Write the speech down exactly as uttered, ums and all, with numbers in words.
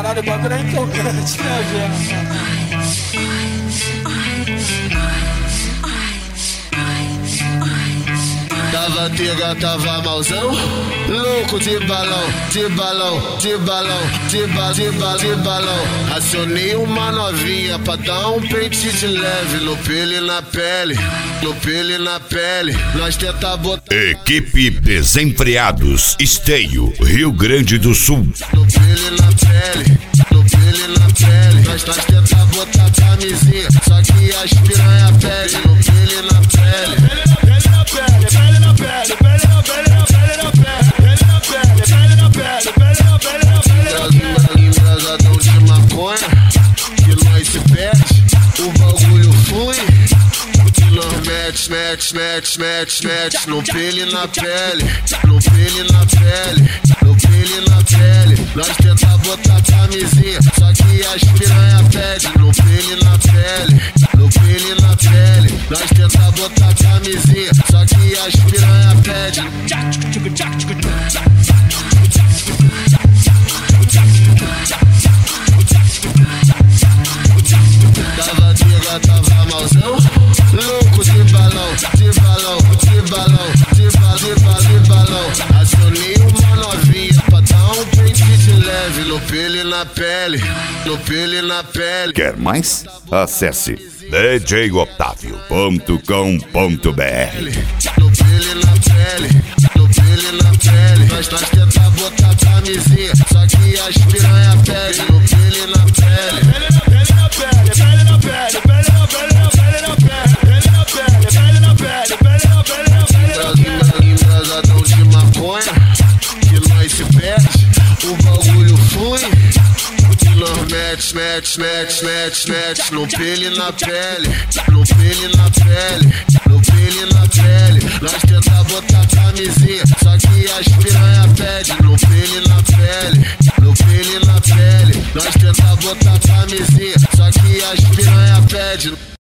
Caralho, o bagulho é empolgante, né, velho? Tava tega, tava malzão, louco de balão, de balão, de balão, de balão, de balão, de balão. Acionei uma novinha pra dar um pente de leve no pelo e na pele, no pelo e na pele. Nós tenta botar Equipe Desenfreados, Esteio, Rio Grande do Sul. no pelo e na pele, no pelo e na pele. Nós, nós tenta botar camisinha, só que as piranha pede no pelo e na pele. Embrasadão de maconha, que nós se perde, o bagulho flui, que nós mete, mete, mete, mete, mete, no pelo e na pele, no pelo e na pele, no pelo e na pele. Nós tenta botar camisinha, só que as piranha pede, no pelo e na pele, no pelo e na pele. Nós tenta botar camisinha, só que as piranha pede. Tava tega, tava malzão, louco de balão, de balão, de balão, de balão, de balão, de balão. Acionei uma novinha pra dar um pente de leve no pelo e na pele, no pelo e na pele. Quer mais? Acesse d j otávio ponto com ponto b r. No pelo e na pele, no pelo e na pele. Nós, nós tenta botar camisinha, só que as piranha pede no pelo e na pele. Embrasadão de maconha, que nós se perde, o bagulho flui, que nós mete, mete, mete, mete, mete, no pelo e na pele, no pelo e na pele, no pelo e na pele. Nós tenta botar camisinha, só que as piranha pede no pelo e na pele, no pelo e na pele. Nós tenta botar camisinha, só que as piranha pede.